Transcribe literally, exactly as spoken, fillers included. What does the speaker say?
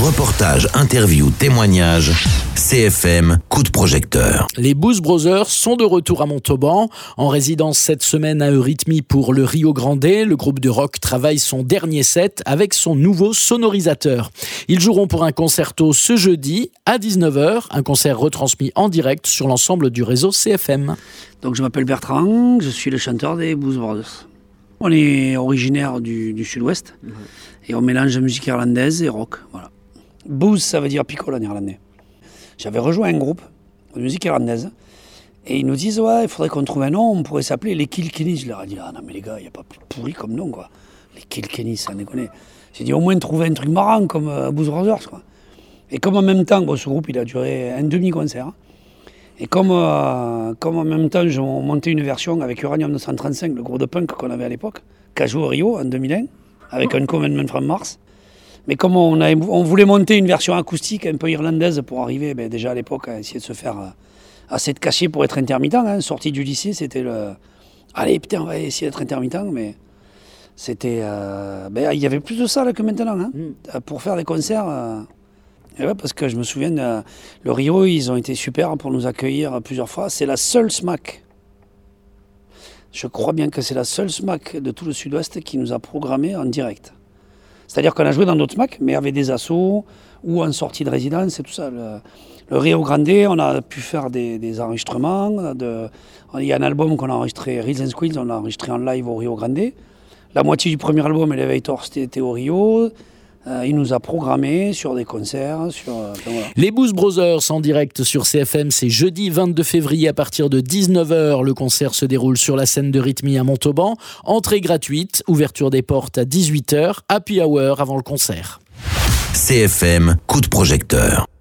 Reportages, interviews, témoignages, C F M, coup de projecteur. Les Blues Brothers sont de retour à Montauban, en résidence cette semaine à Eurythmie pour le Rio Grande. Le groupe de rock travaille son dernier set avec son nouveau sonorisateur. Ils joueront pour un concerto ce jeudi à dix-neuf heures, un concert retransmis en direct sur l'ensemble du réseau C F M. Donc je m'appelle Bertrand, je suis le chanteur des Blues Brothers. On est originaire du, du sud-ouest mmh. et on mélange musique irlandaise et rock. Voilà. Blues, ça veut dire piccolo en irlandais. J'avais rejoint un groupe de musique irlandaise et ils nous disent ouais, il faudrait qu'on trouve un nom, on pourrait s'appeler les Kilkenny. Je leur ai dit ah non mais les gars, il n'y a pas plus pourri comme nom quoi. Les Kilkenny, ça déconne. J'ai dit au moins trouver un truc marrant comme euh, Blues Brothers quoi. Et comme en même temps, bon, ce groupe il a duré un demi-concert. Et comme, euh, comme en même temps, j'ai monté une version avec Uranium deux cent trente-cinq, le groupe de punk qu'on avait à l'époque, qui a joué au Rio en deux mille un, avec un Commandment from Mars. Mais comme on, a, on voulait monter une version acoustique un peu irlandaise pour arriver, ben, déjà à l'époque, à essayer de se faire euh, assez de cachet pour être intermittent. Hein. Sorti du lycée, c'était le... Allez, putain, on va essayer d'être intermittent, mais c'était... Euh... Ben, il y avait plus de ça là, que maintenant. Hein. Mm. Pour faire des concerts... Euh... Et ouais, parce que je me souviens, euh, le Rio, ils ont été super pour nous accueillir plusieurs fois. C'est la seule SMAC. Je crois bien que c'est la seule SMAC de tout le sud-ouest qui nous a programmé en direct. C'est-à-dire qu'on a joué dans d'autres SMAC, mais avec des assos ou en sortie de résidence et tout ça. Le, le Rio Grande, on a pu faire des, des enregistrements. De, il y a un album qu'on a enregistré, Reels and Squeals, on l'a enregistré en live au Rio Grande. La moitié du premier album, Elevator, c'était au Rio. Euh, il nous a programmé sur des concerts. Sur, euh, voilà. Les Blues Brothers en direct sur C F M, c'est jeudi vingt-deux février à partir de dix-neuf heures. Le concert se déroule sur la scène d'Eurythmie à Montauban. Entrée gratuite, ouverture des portes à dix-huit heures, happy hour avant le concert. C F M, coup de projecteur.